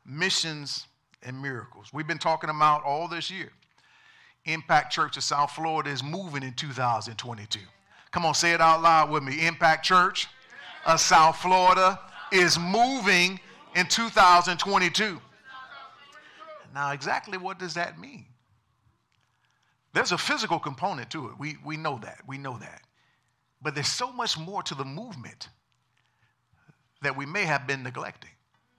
missions and miracles. We've been talking about all this year. Impact Church of South Florida is moving in 2022. Come on, say it out loud with me. Impact Church of South Florida is moving in 2022. Now, exactly what does that mean? There's a physical component to it. We know that. We know that. But there's so much more to the movement that we may have been neglecting.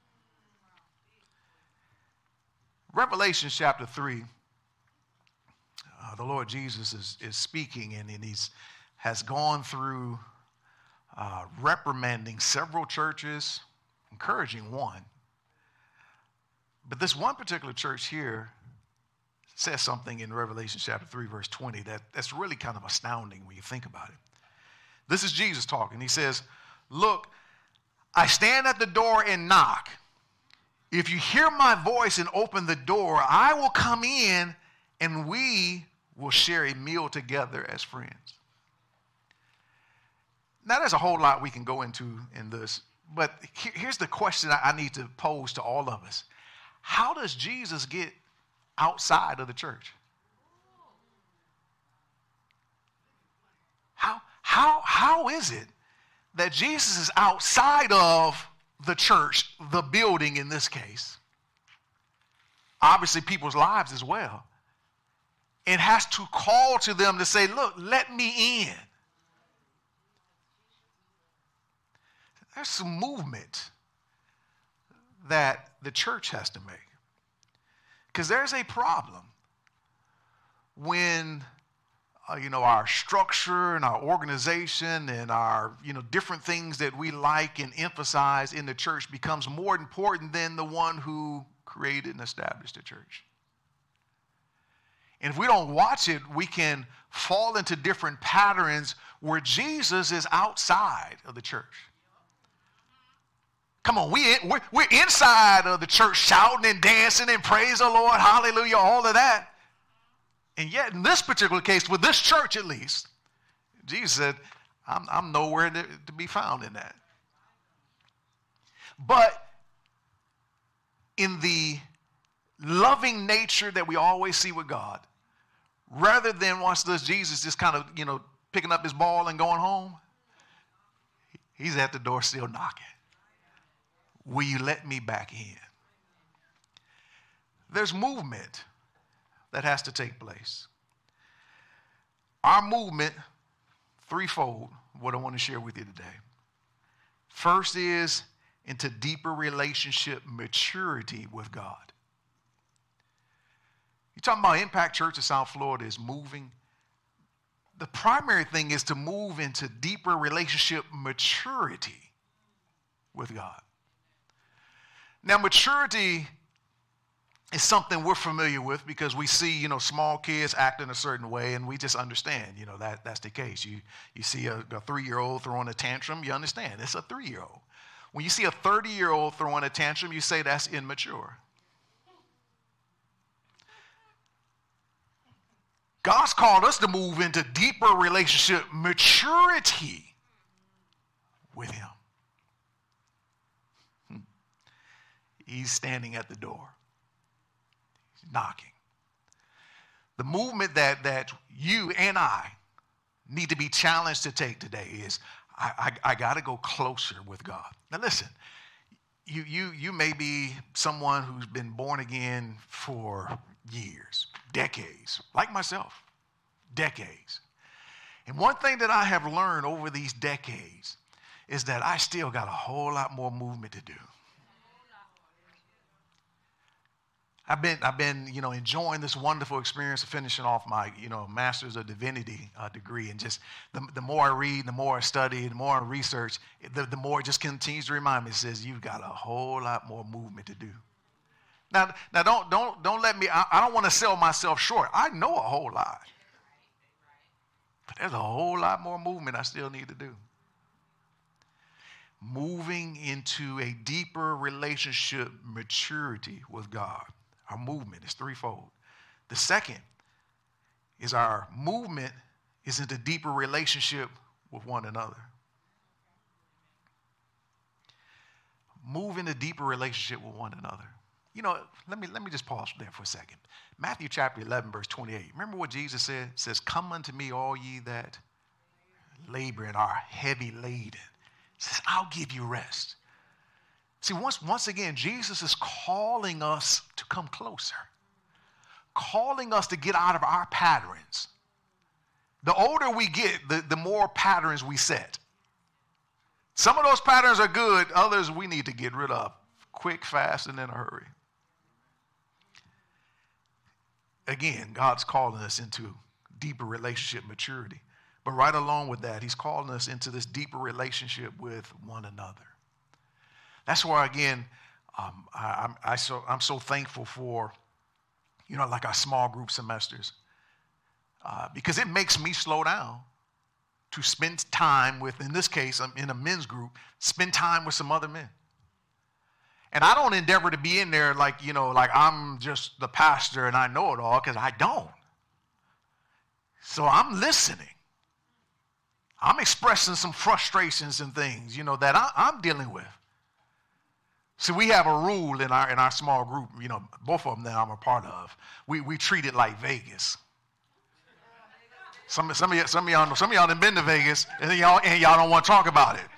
Revelation chapter 3, the Lord Jesus is speaking, and has gone through reprimanding several churches, encouraging one. But this one particular church here says something in Revelation chapter 3, verse 20, that's really kind of astounding when you think about it. This is Jesus talking. He says, "Look, I stand at the door and knock. If you hear my voice and open the door, I will come in and we will share a meal together as friends." Now, there's a whole lot we can go into in this, but here's the question I need to pose to all of us. How does Jesus get outside of the church? How is it that Jesus is outside of the church, the building in this case, obviously people's lives as well, and has to call to them to say, "Look, let me in"? There's some movement that the church has to make. Because there's a problem when our structure and our organization and our different things that we like and emphasize in the church becomes more important than the one who created and established the church. And if we don't watch it, we can fall into different patterns where Jesus is outside of the church. Come on, we're inside of the church shouting and dancing and praise the Lord, hallelujah, all of that. And yet, in this particular case, with this church at least, Jesus said, I'm nowhere to be found in that. But in the loving nature that we always see with God, rather than, watch this, Jesus just kind of, picking up his ball and going home, he's at the door still knocking. Will you let me back in? There's movement that has to take place. Our movement, threefold, what I want to share with you today. First is into deeper relationship maturity with God. You're talking about Impact Church of South Florida is moving. The primary thing is to move into deeper relationship maturity with God. Now, maturity is something we're familiar with because we see, small kids act in a certain way, and we just understand, that's the case. You see a 3-year-old throwing a tantrum, you understand it's a 3-year-old. When you see a 30-year-old throwing a tantrum, you say that's immature. God's called us to move into deeper relationship maturity with him. He's standing at the door. He's knocking. The movement that you and I need to be challenged to take today is I got to go closer with God. Now listen, you may be someone who's been born again for years, decades, like myself, decades. And one thing that I have learned over these decades is that I still got a whole lot more movement to do. I've been enjoying this wonderful experience of finishing off my, Master's of Divinity degree. And just the more I read, the more I study, the more I research, the more it just continues to remind me, it says, you've got a whole lot more movement to do. Now don't let me, I don't want to sell myself short. I know a whole lot. But there's a whole lot more movement I still need to do. Moving into a deeper relationship maturity with God. Our movement is threefold. The second is our movement is into deeper relationship with one another. Move into deeper relationship with one another. You know, let me just pause there for a second. Matthew chapter 11, verse 28. Remember what Jesus said? It says, come unto me, all ye that labor and are heavy laden. He says, I'll give you rest. See, once again, Jesus is calling us to come closer, calling us to get out of our patterns. The older we get, the more patterns we set. Some of those patterns are good, others we need to get rid of quick, fast, and in a hurry. Again, God's calling us into deeper relationship maturity. But right along with that, he's calling us into this deeper relationship with one another. That's why, again, I'm so thankful for, like our small group semesters. Because it makes me slow down to spend time with, in this case, I'm in a men's group, spend time with some other men. And I don't endeavor to be in there like I'm just the pastor and I know it all, because I don't. So I'm listening. I'm expressing some frustrations and things, that I'm dealing with. So we have a rule in our small group, both of them that I'm a part of. We treat it like Vegas. Some of y'all have been to Vegas and y'all don't want to talk about it.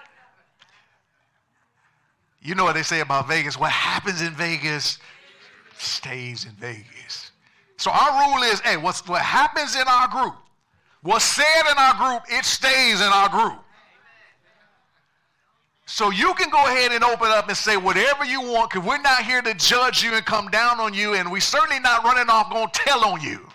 You know what they say about Vegas. What happens in Vegas stays in Vegas. So our rule is, hey, what happens in our group, what's said in our group, it stays in our group. So you can go ahead and open up and say whatever you want, because we're not here to judge you and come down on you, and we're certainly not running off going to tell on you.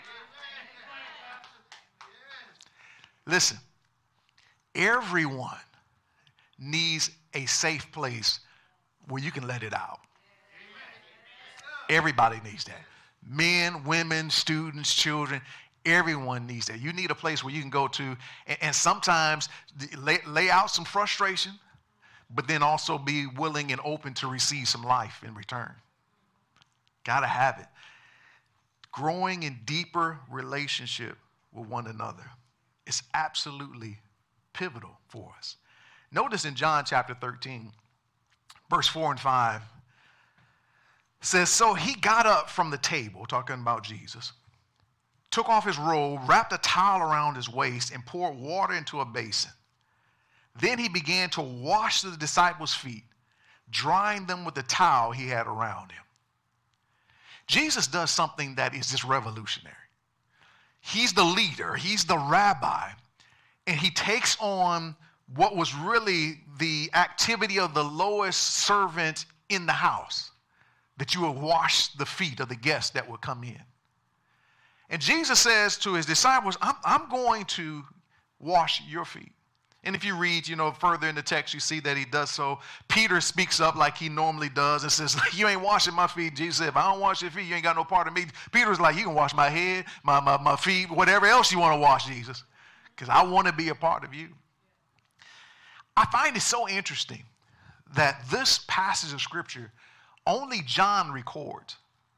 Listen, everyone needs a safe place where you can let it out. Everybody needs that. Men, women, students, children, everyone needs that. You need a place where you can go to and sometimes lay out some frustration, but then also be willing and open to receive some life in return. Got to have it. Growing in deeper relationship with one another is absolutely pivotal for us. Notice in John chapter 13, verse 4 and 5, says, so he got up from the table, talking about Jesus, took off his robe, wrapped a towel around his waist, and poured water into a basin. Then he began to wash the disciples' feet, drying them with the towel he had around him. Jesus does something that is just revolutionary. He's the leader, he's the rabbi, and he takes on what was really the activity of the lowest servant in the house, that you would wash the feet of the guests that would come in. And Jesus says to his disciples, I'm going to wash your feet. And if you read, further in the text, you see that he does so. Peter speaks up like he normally does and says, you ain't washing my feet. Jesus said, if I don't wash your feet, you ain't got no part of me. Peter's like, you can wash my head, my feet, whatever else you want to wash, Jesus, because I want to be a part of you. I find it so interesting that this passage of Scripture, only John records.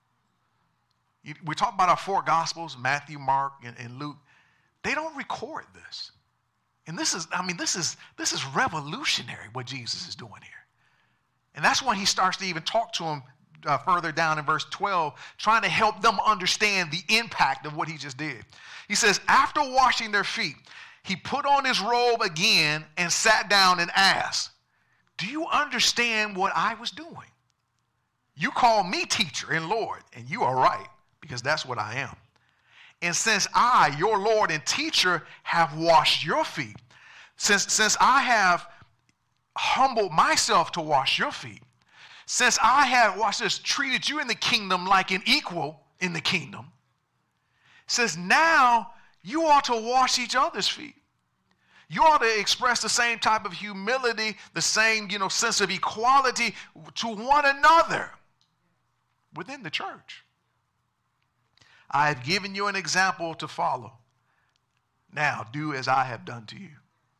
We talk about our four Gospels, Matthew, Mark, and Luke. They don't record this. And this is revolutionary what Jesus is doing here. And that's when he starts to even talk to them further down in verse 12, trying to help them understand the impact of what he just did. He says, after washing their feet, he put on his robe again and sat down and asked, do you understand what I was doing? You call me teacher and Lord, and you are right, because that's what I am. And since I, your Lord and teacher, have washed your feet, since I have humbled myself to wash your feet, since I have, watch this, treated you in the kingdom like an equal in the kingdom, says now you ought to wash each other's feet. You ought to express the same type of humility, the same, sense of equality to one another within the church. I have given you an example to follow. Now do as I have done to you.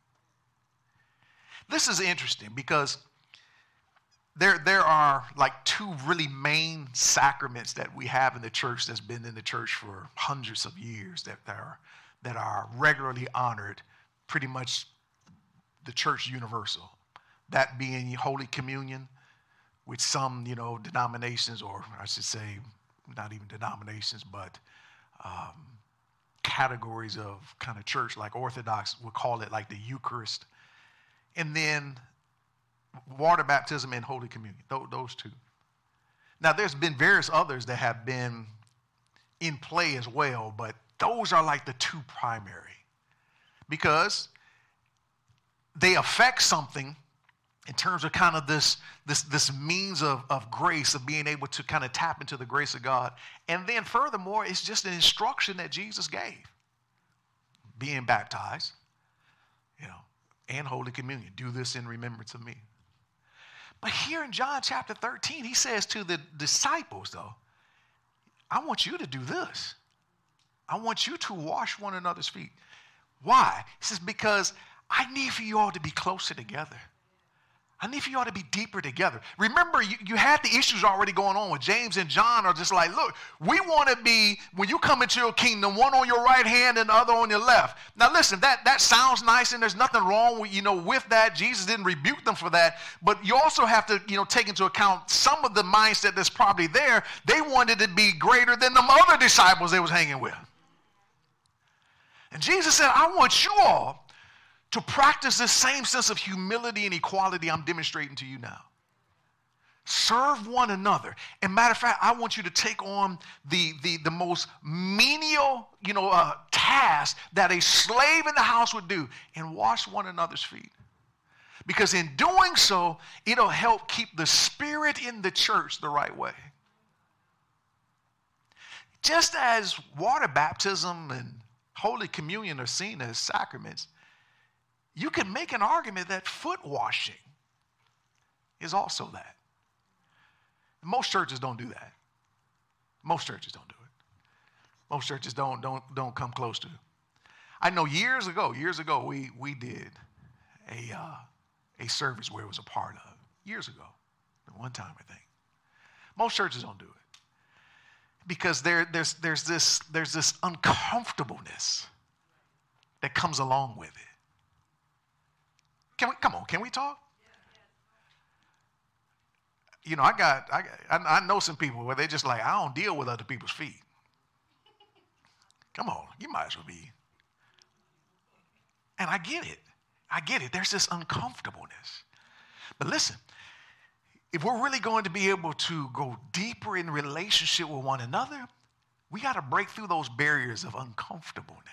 This is interesting because there are like two really main sacraments that we have in the church that's been in the church for hundreds of years that are regularly honored, pretty much the church universal. That being Holy Communion, which some, denominations, or I should say not even denominations, but categories of kind of church, like Orthodox would call it like the Eucharist, and then water baptism and Holy Communion, those two. Now, there's been various others that have been in play as well, but those are like the two primary, because they affect something in terms of kind of this means of grace, of being able to kind of tap into the grace of God. And then furthermore, it's just an instruction that Jesus gave. Being baptized, and Holy Communion. Do this in remembrance of me. But here in John chapter 13, he says to the disciples, though, I want you to do this. I want you to wash one another's feet. Why? He says, because I need for you all to be closer together. I need for you all to be deeper together. Remember, you had the issues already going on with James and John are just like, look, we want to be, when you come into your kingdom, one on your right hand and the other on your left. Now listen, that sounds nice, and there's nothing wrong with, with that. Jesus didn't rebuke them for that. But you also have to, take into account some of the mindset that's probably there. They wanted to be greater than the other disciples they was hanging with. And Jesus said, I want you all to practice this same sense of humility and equality I'm demonstrating to you now. Serve one another. And matter of fact, I want you to take on the most menial, task that a slave in the house would do, and wash one another's feet. Because in doing so, it'll help keep the spirit in the church the right way. Just as water baptism and Holy Communion are seen as sacraments, you can make an argument that foot washing is also that. Most churches don't do that. Most churches don't do it. Most churches don't come close to it. I know years ago, we did a service where it was a part of. Years ago. One time, I think. Most churches don't do it. Because there's this uncomfortableness that comes along with it. Can we talk? I know some people where they're just like, I don't deal with other people's feet. Come on, you might as well be. And I get it. There's this uncomfortableness. But listen, if we're really going to be able to go deeper in relationship with one another, we got to break through those barriers of uncomfortableness.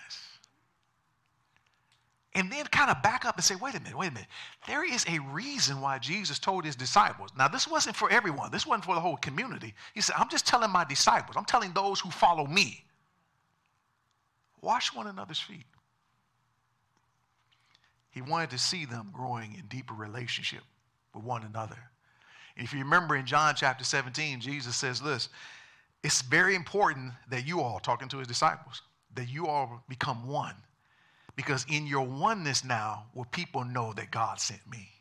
And then kind of back up and say, wait a minute. There is a reason why Jesus told his disciples. Now, this wasn't for everyone. This wasn't for the whole community. He said, I'm just telling my disciples. I'm telling those who follow me. Wash one another's feet. He wanted to see them growing in deeper relationship with one another. And if you remember in John chapter 17, Jesus says this, it's very important that you all, talking to his disciples, that you all become one. Because in your oneness now, will people know that God sent me.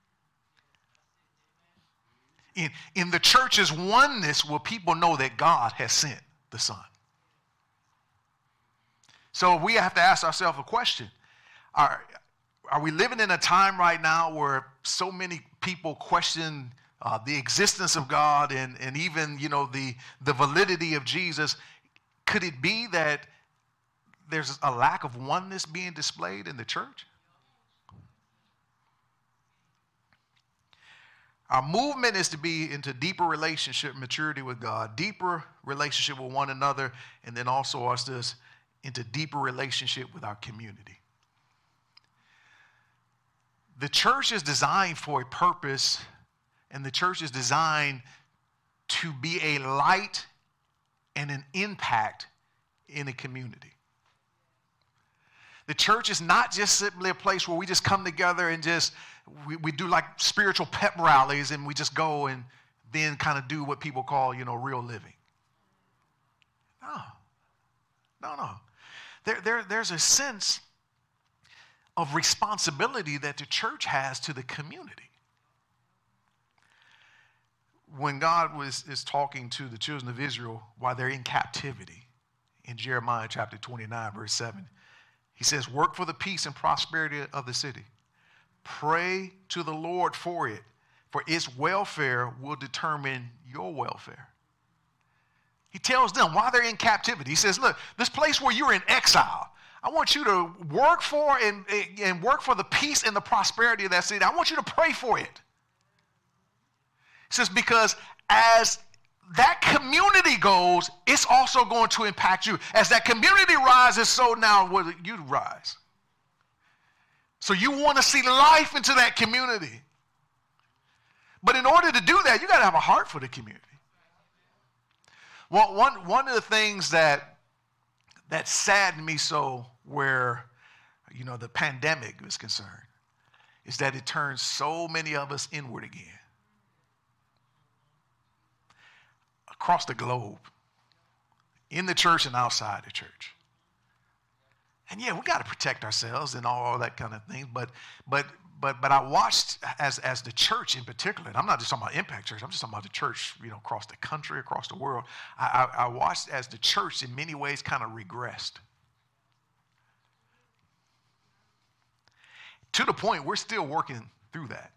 In the church's oneness, will people know that God has sent the Son. So we have to ask ourselves a question. Are we living in a time right now where so many people question the existence of God and even, the validity of Jesus? Could it be that there's a lack of oneness being displayed in the church? Our movement is to be into deeper relationship, maturity with God, deeper relationship with one another, and then also us into deeper relationship with our community. The church is designed for a purpose, and the church is designed to be a light and an impact in a community. The church is not just simply a place where we just come together and we do like spiritual pep rallies and we just go and then kind of do what people call, real living. No. There's a sense of responsibility that the church has to the community. When God is talking to the children of Israel while they're in captivity, in Jeremiah chapter 29, verse 7, he says, work for the peace and prosperity of the city. Pray to the Lord for it, for its welfare will determine your welfare. He tells them while they're in captivity, he says, look, this place where you're in exile, I want you to work for and work for the peace and the prosperity of that city. I want you to pray for it. He says, because as that community goes, it's also going to impact you. As that community rises, so now will you rise. So you want to see life into that community. But in order to do that, you got to have a heart for the community. Well, one of the things that saddened me so where, the pandemic is concerned is that it turns so many of us inward again. Across the globe, in the church and outside the church. And yeah, we got to protect ourselves and all that kind of thing. But I watched as the church in particular, and I'm not just talking about Impact Church, I'm just talking about the church, across the country, across the world. I watched as the church in many ways kind of regressed. To the point we're still working through that.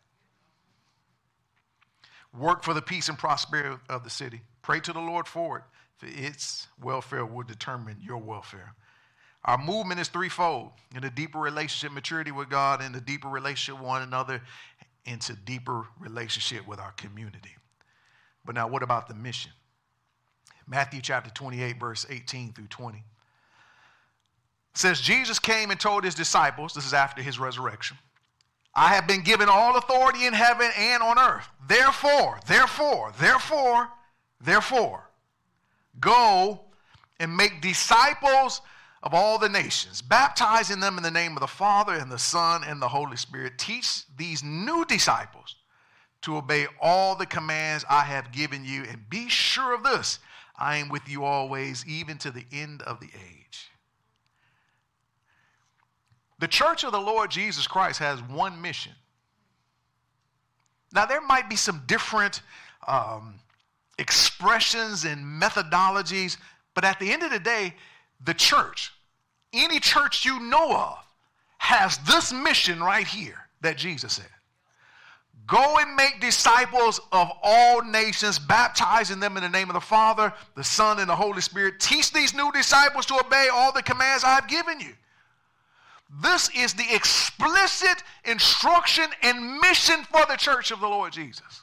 Work for the peace and prosperity of the city. Pray to the Lord for it, for its welfare will determine your welfare. Our movement is threefold: in a deeper relationship, maturity with God, in a deeper relationship with one another, into deeper relationship with our community. But now what about the mission? Matthew chapter 28, verse 18 through 20. It says, Jesus came and told his disciples, this is after his resurrection, I have been given all authority in heaven and on earth. Therefore, go and make disciples of all the nations, baptizing them in the name of the Father and the Son and the Holy Spirit. Teach these new disciples to obey all the commands I have given you, and be sure of this, I am with you always, even to the end of the age. The church of the Lord Jesus Christ has one mission. Now, there might be some different expressions and methodologies, but at the end of the day, the church, any church you know of, has this mission right here that Jesus said. Go and make disciples of all nations, baptizing them in the name of the Father, the Son, and the Holy Spirit. Teach these new disciples to obey all the commands I have given you. This is the explicit instruction and mission for the church of the Lord Jesus.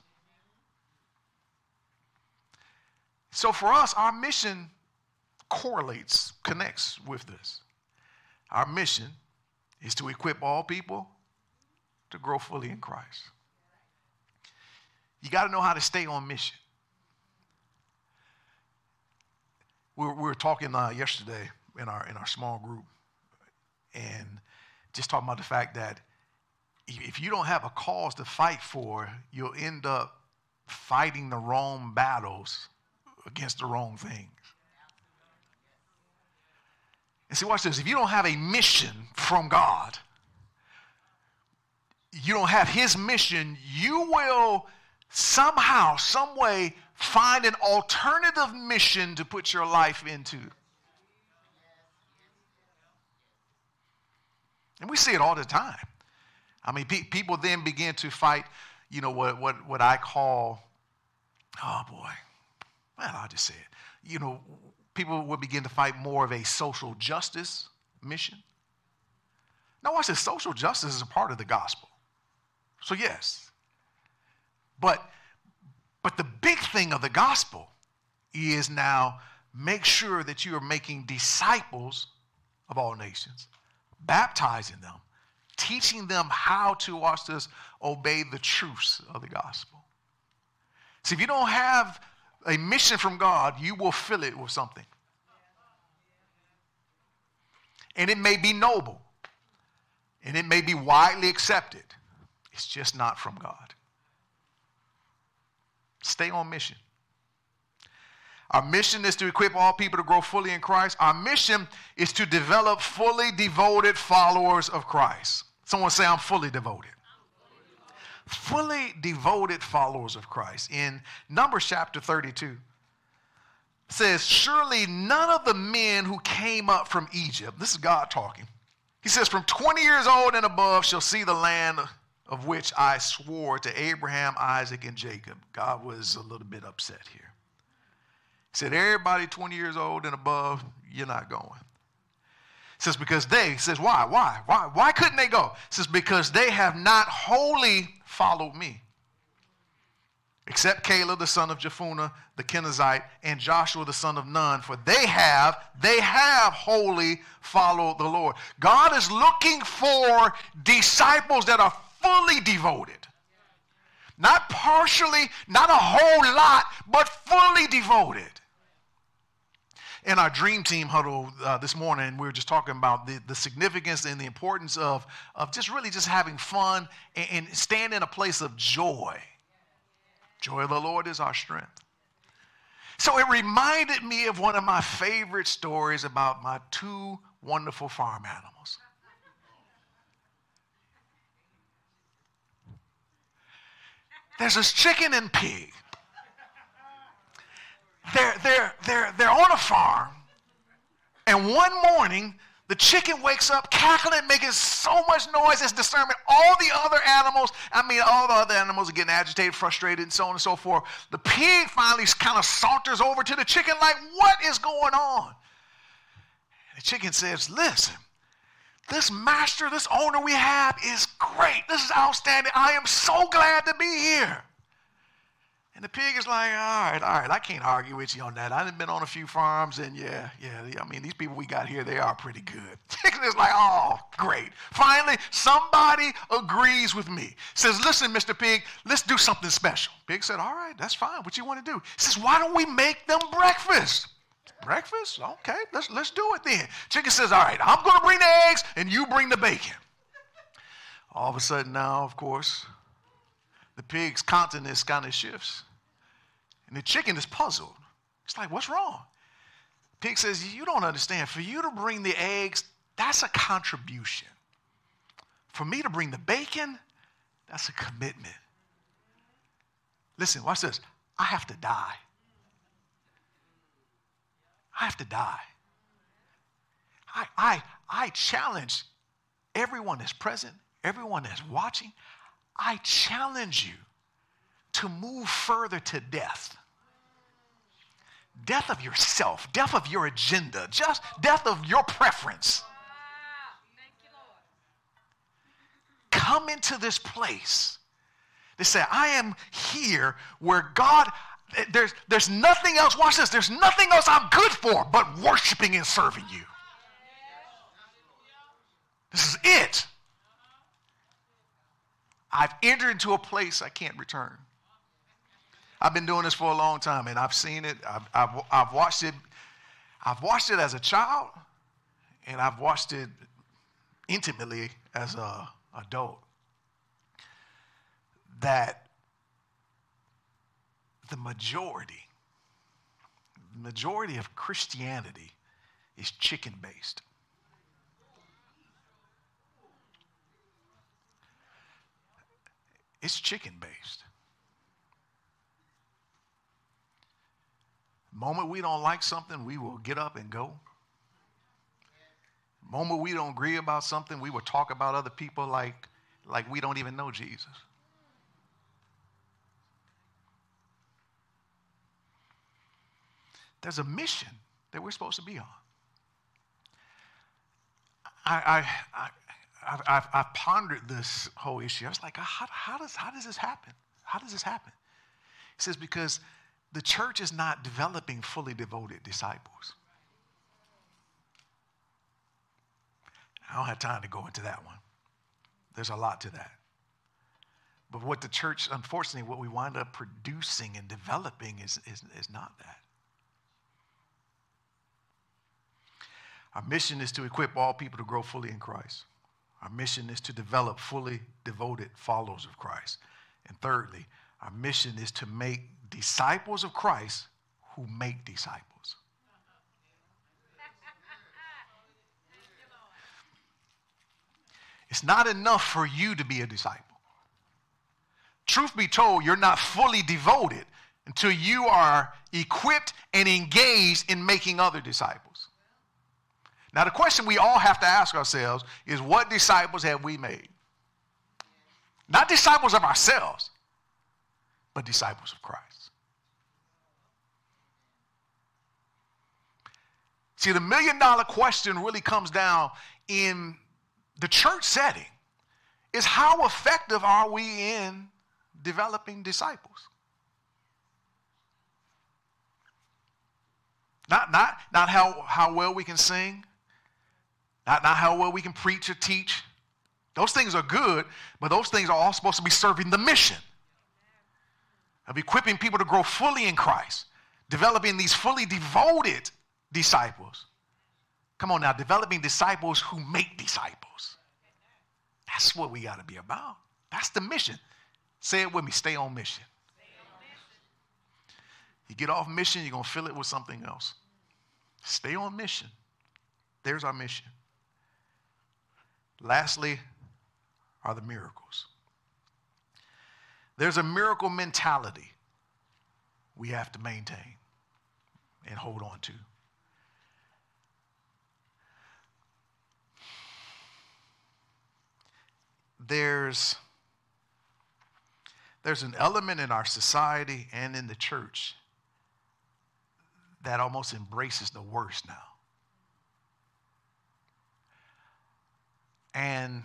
So for us, our mission connects with this. Our mission is to equip all people to grow fully in Christ. You got to know how to stay on mission. We were talking yesterday in our small group, and just talking about the fact that if you don't have a cause to fight for, you'll end up fighting the wrong battles against the wrong things. And see, watch this. If you don't have a mission from God, you don't have his mission, you will somehow, some way, find an alternative mission to put your life into. And we see it all the time. I mean, people then begin to fight, what I call, oh boy, well, I'll just say it. People will begin to fight more of a social justice mission. Now, watch this. Social justice is a part of the gospel. So, yes. But the big thing of the gospel is now make sure that you are making disciples of all nations, baptizing them, teaching them how to, watch this, obey the truths of the gospel. See, if you don't have a mission from God, you will fill it with something. And it may be noble, and it may be widely accepted. It's just not from God. Stay on mission. Our mission is to equip all people to grow fully in Christ. Our mission is to develop fully devoted followers of Christ. Someone say, I'm fully devoted. Fully devoted followers of Christ. In Numbers chapter 32, it says, surely none of the men who came up from Egypt, this is God talking. He says, from 20 years old and above shall see the land of which I swore to Abraham, Isaac, and Jacob. God was a little bit upset here. He said, everybody 20 years old and above, you're not going. He says, because they, he says, why couldn't they go? He says, because they have not wholly followed me. Except Caleb, the son of Jephunneh, the Kenizzite, and Joshua, the son of Nun, for they have wholly followed the Lord. God is looking for disciples that are fully devoted. Not partially, not a whole lot, but fully devoted. In our dream team huddle this morning, we were just talking about the significance and the importance of just really just having fun and staying in a place of joy. Joy of the Lord is our strength. So it reminded me of one of my favorite stories about my two wonderful farm animals. There's this chicken and pig. They're on a farm, and one morning the chicken wakes up cackling, making so much noise, it's disturbing all the other animals. All the other animals are getting agitated, frustrated, and so on and so forth. The pig finally kind of saunters over to the chicken like, what is going on? The chicken says, listen, this master, this owner we have is great. This is outstanding. I am so glad to be here. And the pig is like, all right, I can't argue with you on that. I've been on a few farms, and these people we got here, they are pretty good. Chicken is like, oh, great. Finally, somebody agrees with me. Says, listen, Mr. Pig, let's do something special. Pig said, all right, that's fine. What you want to do? He says, why don't we make them breakfast? Breakfast? Okay, let's do it then. Chicken says, all right, I'm going to bring the eggs, and you bring the bacon. All of a sudden now, of course, the pig's countenance kind of shifts. And the chicken is puzzled. It's like, what's wrong? Pig says, you don't understand. For you to bring the eggs, that's a contribution. For me to bring the bacon, that's a commitment. Listen, watch this. I have to die. I have to die. I challenge everyone that's present, everyone that's watching. I challenge you to move further to death. Death of yourself, death of your agenda, just death of your preference. Thank you, Lord. Come into this place. They say, I am here where God, there's nothing else, watch this, there's nothing else I'm good for but worshiping and serving you. This is it. I've entered into a place I can't return. I've been doing this for a long time, and I've seen it. I've watched it. I've watched it as a child, and I've watched it intimately as an adult. That the majority of Christianity is chicken-based. It's chicken-based. The moment we don't like something, we will get up and go. The moment we don't agree about something, we will talk about other people like we don't even know Jesus. There's a mission that we're supposed to be on. I've pondered this whole issue. I was like, how does this happen? How does this happen? He says, because the church is not developing fully devoted disciples. I don't have time to go into that one. There's a lot to that. But what the church, unfortunately, what we wind up producing and developing is not that. Our mission is to equip all people to grow fully in Christ. Our mission is to develop fully devoted followers of Christ. And thirdly, our mission is to make disciples of Christ who make disciples. It's not enough for you to be a disciple. Truth be told, you're not fully devoted until you are equipped and engaged in making other disciples. Now, the question we all have to ask ourselves is, what disciples have we made? Not disciples of ourselves, but disciples of Christ. See, the $1 million question really comes down in the church setting is how effective are we in developing disciples? Not how well we can sing, not how well we can preach or teach. Those things are good, but those things are all supposed to be serving the mission of equipping people to grow fully in Christ, developing these fully devoted disciples. Come on now, developing disciples who make disciples. That's what we got to be about. That's the mission. Say it with me, stay on mission. You get off mission, you're going to fill it with something else. Stay on mission. There's our mission. Lastly, are the miracles. There's a miracle mentality we have to maintain and hold on to. There's an element in our society and in the church that almost embraces the worst now. And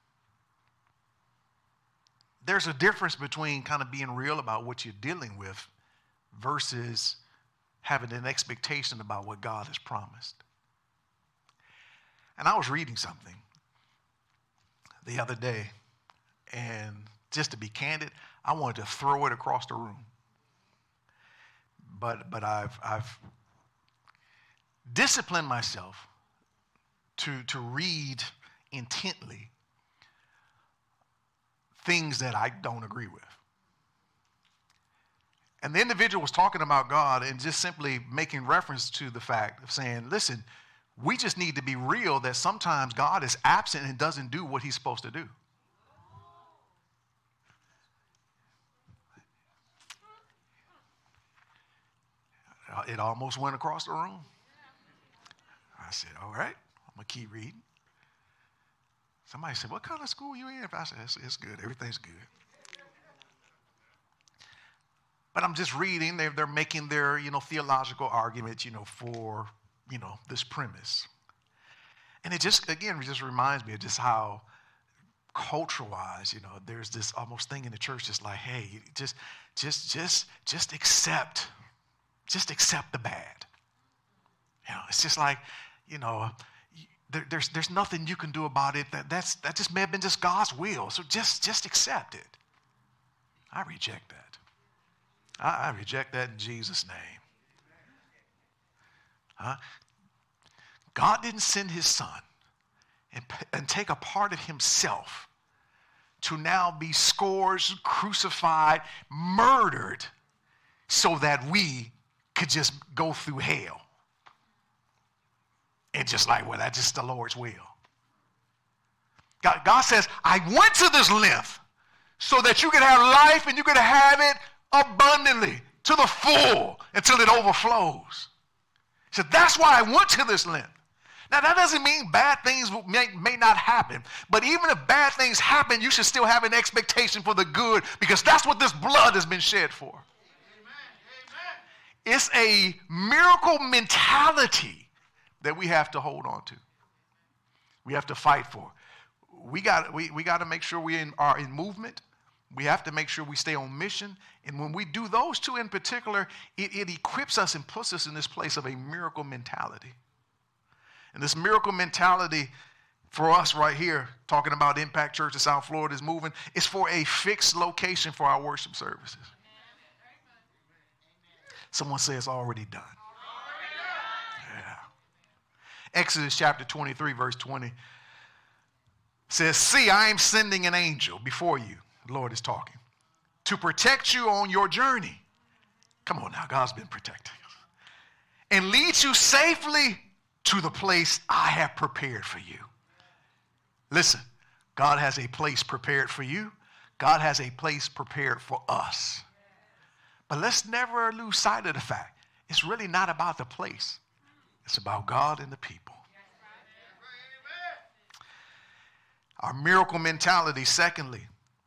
there's a difference between kind of being real about what you're dealing with versus having an expectation about what God has promised. And I was reading something the other day, and just to be candid, I wanted to throw it across the room. But I've disciplined myself to read intently things that I don't agree with. And the individual was talking about God and just simply making reference to the fact of saying, listen, we just need to be real that sometimes God is absent and doesn't do what he's supposed to do. It almost went across the room. I said, all right, I'm going to keep reading. Somebody said, what kind of school you in? I said, it's good. Everything's good. But I'm just reading. They're making their, theological arguments, for, this premise. And it just reminds me of just how culture-wise, there's this almost thing in the church that's like, hey, just accept. Just accept the bad. It's just like, there's nothing you can do about it. That just may have been just God's will. So just accept it. I reject that. I reject that in Jesus' name. God didn't send his son and take a part of himself to now be scourged, crucified, murdered, so that we could just go through hell. And just like, well, that's just the Lord's will. God says, I went to this length so that you could have life and you could have it abundantly to the full until it overflows. He said, that's why I went to this length. Now, that doesn't mean bad things may not happen. But even if bad things happen, you should still have an expectation for the good, because that's what this blood has been shed for. It's a miracle mentality that we have to hold on to. We have to fight for. We got to make sure we are in movement. We have to make sure we stay on mission. And when we do those two in particular, it equips us and puts us in this place of a miracle mentality. And this miracle mentality for us right here, talking about Impact Church in South Florida is moving, is for a fixed location for our worship services. Someone say it's already done. Yeah. Exodus chapter 23, verse 20 says, see, I am sending an angel before you. The Lord is talking. To protect you on your journey. Come on now, God's been protecting us. And lead you safely to the place I have prepared for you. Listen, God has a place prepared for you. God has a place prepared for us. But let's never lose sight of the fact it's really not about the place. It's about God and the people. Our miracle mentality, secondly,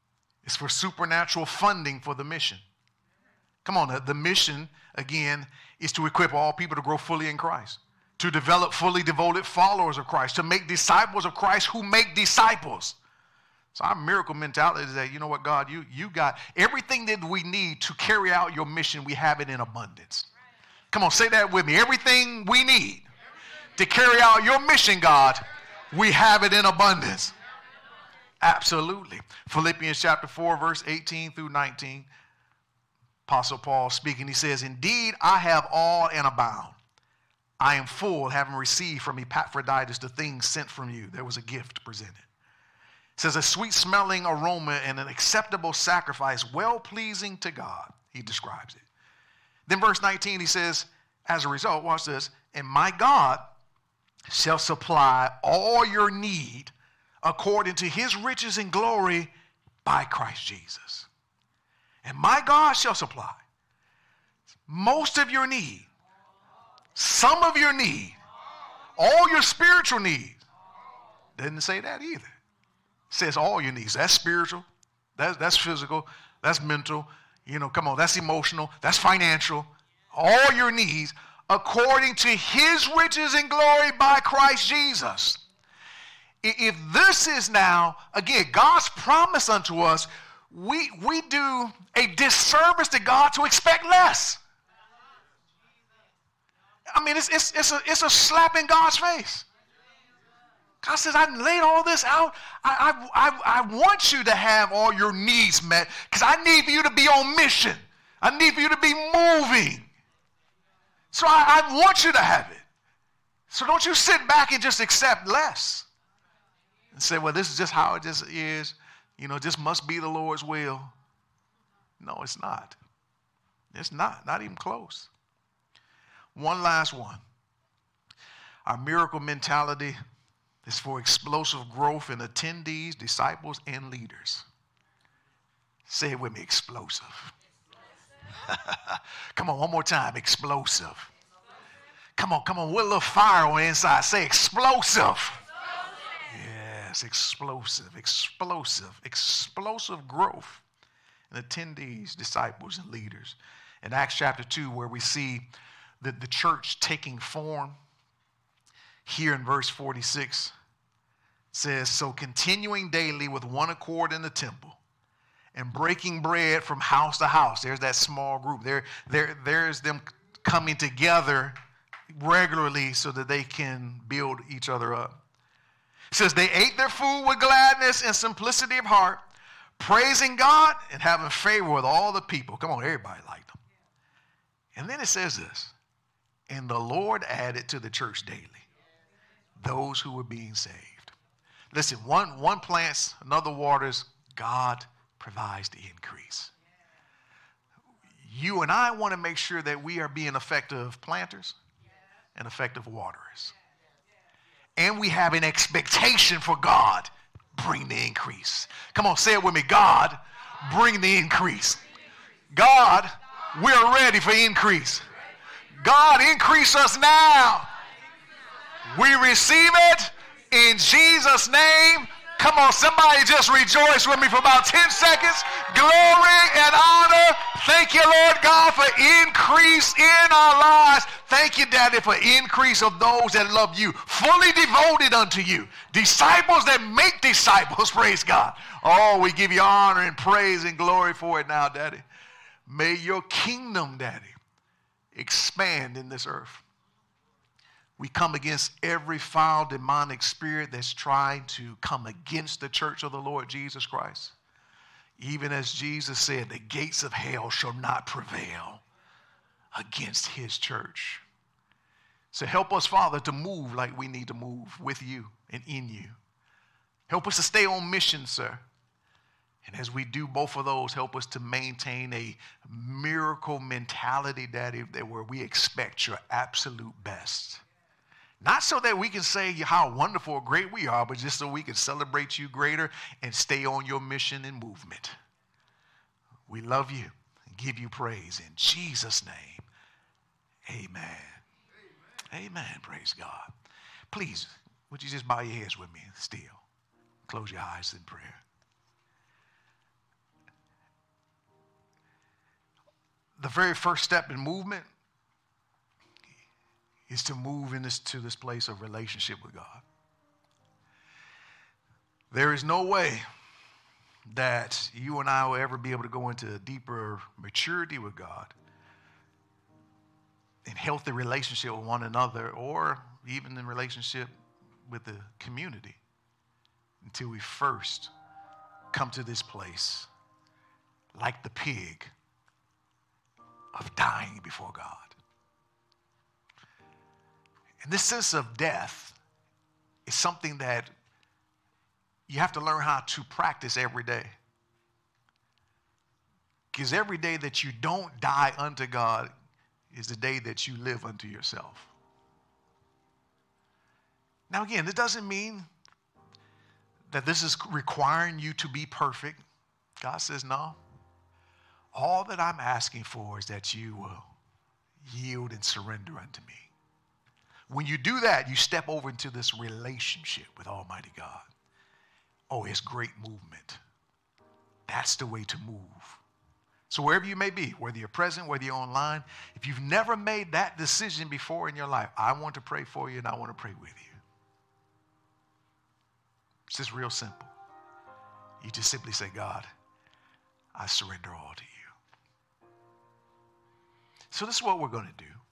It's for supernatural funding for the mission. Come on, the mission, again, is to equip all people to grow fully in Christ, to develop fully devoted followers of Christ, to make disciples of Christ who make disciples. So our miracle mentality is that, you know what, God, you got everything that we need to carry out your mission. We have it in abundance. Come on, say that with me. Everything we need to carry out your mission, God, we have it in abundance. Absolutely. Philippians chapter 4, verse 18 through 19. Apostle Paul speaking, he says, indeed, I have all and abound. I am full, having received from Epaphroditus the things sent from you. There was a gift presented. It says, a sweet-smelling aroma and an acceptable sacrifice, well-pleasing to God. He describes it. Then verse 19, he says, as a result, watch this, and my God shall supply all your need according to his riches and glory by Christ Jesus. And my God shall supply most of your need, some of your need, all your spiritual needs. Doesn't say that either. It says all your needs. That's spiritual, that's physical, that's mental, come on, that's emotional, that's financial. All your needs according to his riches and glory by Christ Jesus. If this is now, again, God's promise unto us, we do a disservice to God to expect less. I mean, it's a slap in God's face. God says, I laid all this out. I want you to have all your needs met because I need for you to be on mission. I need for you to be moving. So I want you to have it. So don't you sit back and just accept less and say, well, this is just how it just is. This must be the Lord's will. No, it's not. It's not even close. One last one. Our miracle mentality is for explosive growth in attendees, disciples, and leaders. Say it with me, explosive. Come on, one more time, explosive. Come on, with a little fire on the inside. Say explosive. Yes, explosive growth in attendees, disciples, and leaders. In Acts chapter 2, where we see the church taking form, here in verse 46, says, so continuing daily with one accord in the temple and breaking bread from house to house. There's that small group. There's them coming together regularly so that they can build each other up. It says they ate their food with gladness and simplicity of heart, praising God and having favor with all the people. Come on, everybody liked them. And then it says this, and the Lord added to the church daily those who were being saved. Listen, one plants, another waters, God provides the increase. You and I want to make sure that we are being effective planters and effective waterers. And we have an expectation for God, bring the increase. Come on, say it with me. God, bring the increase. God, we're ready for increase. God, increase us now. We receive it in Jesus' name. Come on, somebody just rejoice with me for about 10 seconds. Glory and honor. Thank you, Lord God, for increase in our lives. Thank you, Daddy, for increase of those that love you, fully devoted unto you. Disciples that make disciples, praise God. Oh, we give you honor and praise and glory for it now, Daddy. May your kingdom, Daddy, expand in this earth. We come against every foul demonic spirit that's trying to come against the church of the Lord Jesus Christ. Even as Jesus said, the gates of hell shall not prevail against his church. So help us, Father, to move like we need to move with you and in you. Help us to stay on mission, sir. And as we do both of those, help us to maintain a miracle mentality, Daddy, where we expect your absolute best. Not so that we can say how wonderful or great we are, but just so we can celebrate you greater and stay on your mission and movement. We love you and give you praise in Jesus' name. Amen. Amen. Praise God. Please, would you just bow your heads with me still? Close your eyes in prayer. the very first step in movement is to move to this place of relationship with God. There is no way that you and I will ever be able to go into a deeper maturity with God, in healthy relationship with one another, or even in relationship with the community, until we first come to this place, like the pig, of dying before God. And this sense of death is something that you have to learn how to practice every day. Because every day that you don't die unto God is the day that you live unto yourself. Now again, this doesn't mean that this is requiring you to be perfect. God says, no. All that I'm asking for is that you will yield and surrender unto me. When you do that, you step over into this relationship with Almighty God. Oh, it's great movement. That's the way to move. So wherever you may be, whether you're present, whether you're online, if you've never made that decision before in your life, I want to pray for you and I want to pray with you. It's just real simple. You just simply say, God, I surrender all to you. So this is what we're going to do.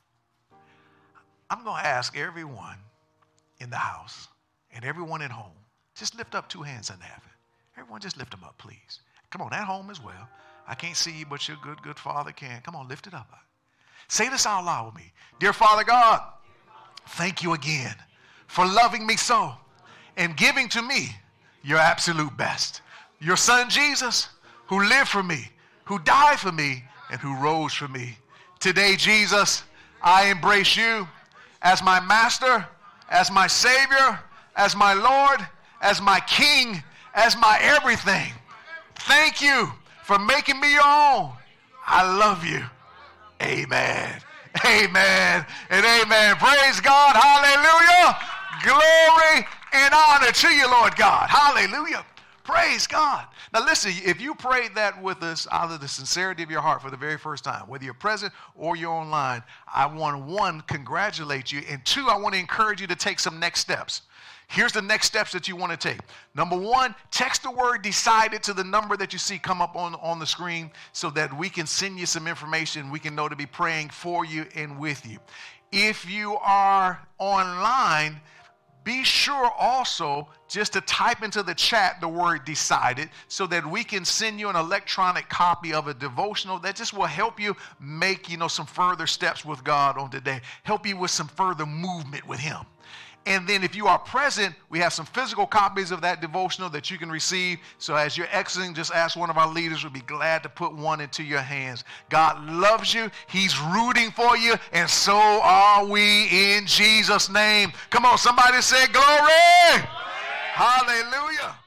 I'm going to ask everyone in the house and everyone at home, just lift up two hands in heaven. Everyone just lift them up, please. Come on, at home as well. I can't see you, but your good Father can. Come on, lift it up. Say this out loud with me. Dear Father God, thank you again for loving me so and giving to me your absolute best. Your son Jesus, who lived for me, who died for me, and who rose for me. Today, Jesus, I embrace you as my master, as my Savior, as my Lord, as my King, as my everything. Thank you for making me your own. I love you. Amen. Amen and amen. Praise God. Hallelujah. Glory and honor to you, Lord God. Hallelujah. Praise God. Now listen, if you prayed that with us out of the sincerity of your heart for the very first time, whether you're present or you're online, I want to, one, congratulate you, and two, I want to encourage you to take some next steps. Here's the next steps that you want to take. Number one, text the word decided to the number that you see come up on the screen so that we can send you some information. We can know to be praying for you and with you. If you are online, be sure also just to type into the chat the word decided so that we can send you an electronic copy of a devotional that just will help you make, some further steps with God on today, help you with some further movement with him. And then if you are present, we have some physical copies of that devotional that you can receive. So as you're exiting, just ask one of our leaders. We'll be glad to put one into your hands. God loves you. He's rooting for you. And so are we in Jesus' name. Come on, somebody say glory. Glory. Hallelujah.